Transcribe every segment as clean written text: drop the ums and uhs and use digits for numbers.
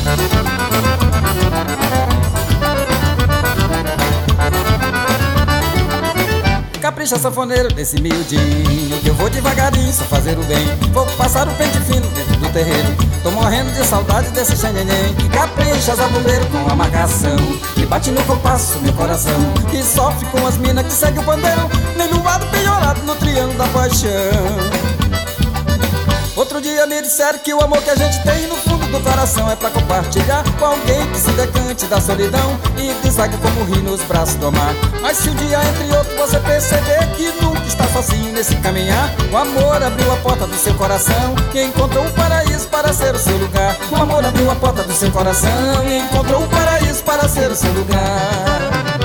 Capricha, sanfoneiro, desse miudinho, que eu vou devagarinho, só fazer o bem. Vou passar o pente fino dentro do terreiro, tô morrendo de saudade desse xanheném. Capricha, zabumbeiro, com a marcação que bate no compasso meu coração, que sofre com as minas que segue o pandeiro, nem no lado penhorado no triângulo da paixão. Outro dia me disseram que o amor que a gente tem no fundo do coração é pra compartilhar com alguém que se decante da solidão e desague como rio nos braços do mar. Mas se um dia entre outro você perceber que nunca está sozinho nesse caminhar, o amor abriu a porta do seu coração e encontrou um paraíso para ser o seu lugar. O amor abriu a porta do seu coração e encontrou um paraíso para ser o seu lugar.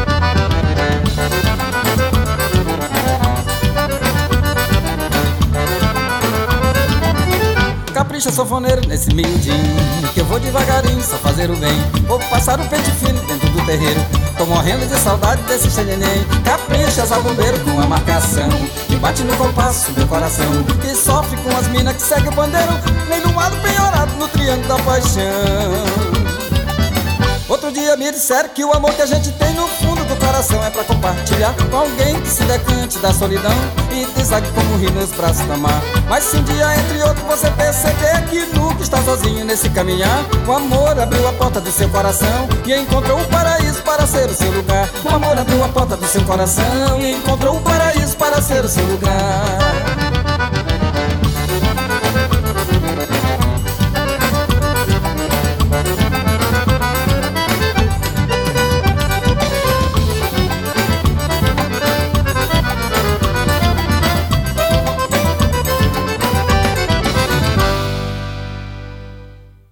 Capricha, sanfoneiro, nesse miudinho, que eu vou devagarinho, só fazer o bem. Vou passar o pente fino dentro do terreiro, tô morrendo de saudade desse xanheném. Capricha, zabumbeiro, com a marcação que bate no compasso meu coração, que sofre com as minas que segue o pandeiro, nem no lado penhorado no triângulo da paixão. Outro dia me disseram que o amor que a gente tem no fundo do coração é pra compartilhar com alguém que se decante da solidão e desague como rio nos braços da mar. Mas se um dia entre outro você perceber que nunca está sozinho nesse caminhar, o amor abriu a porta do seu coração e encontrou um paraíso para ser o seu lugar. O amor abriu a porta do seu coração e encontrou um paraíso para ser o seu lugar.